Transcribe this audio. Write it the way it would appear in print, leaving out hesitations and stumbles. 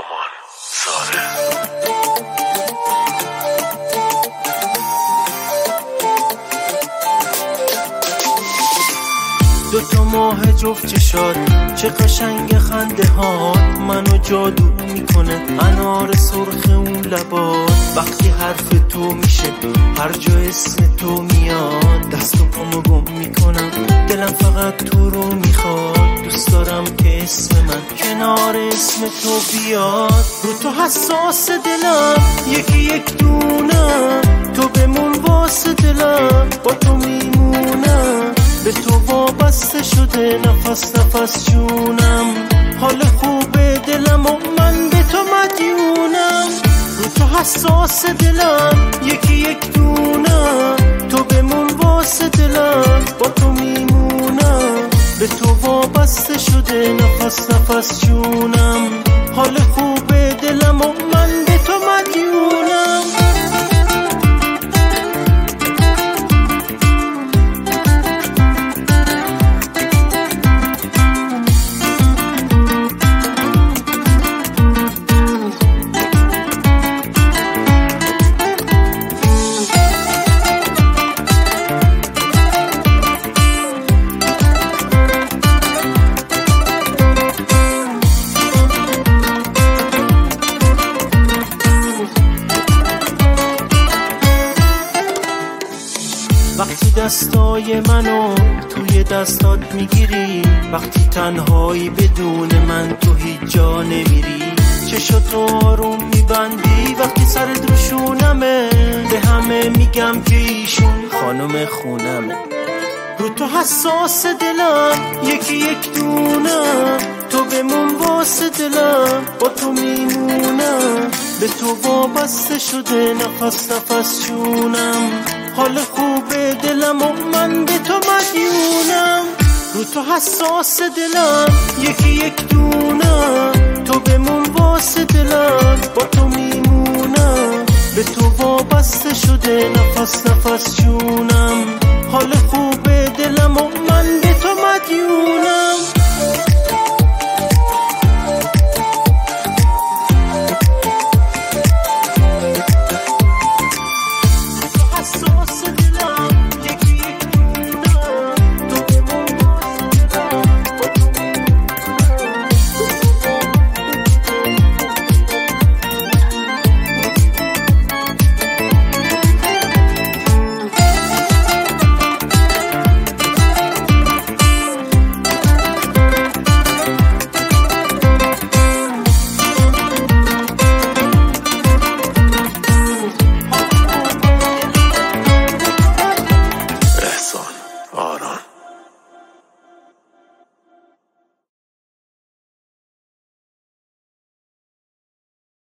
سامان ساره. دوتا ماه جفت چشات چه قشنگ خنده هات منو جادو میکنه، انار سرخ اون لبات وقتی حرف تو میشه هر جا اسم تو میاد دست و پامو گم میکنم، دلم فقط تو رو میخواد، دوست دارم که اسم من کنار اسم تو بیاد. رو تو حساس دلم یکی یک دونم، تو بمون واسه دلم با تو میمونم، به تو وابسته شده نفس نفس جونم، حال خوبه دلم و من به تو مدیونم. رو تو حساس دلم یکی یک دونم، تو بمون واسه دلم با تو میمونم، به تو وابسته شده نفس نفس جونم، حال خوبه دلم و من به تو مدیونم. وقتی دستای منو توی دستات میگیری، وقتی تنهایی بدون من تو هیچ جا نمیری، چشاتو آروم میبندی وقتی سرت روشونمه، به همه میگم که ایشون خانم خونمه. رو تو حساس دلم یکی یک دونم، تو بمون واسه دلم با تو میمونم، به تو وابسته شده نفس نفس جونم، حال خوبه دلم و من به تو مدیونم. رو تو حساس دلم یکی یک دونم، تو بمون واسه دلم با تو میمونم، به تو وابسته شده نفس نفس جونم،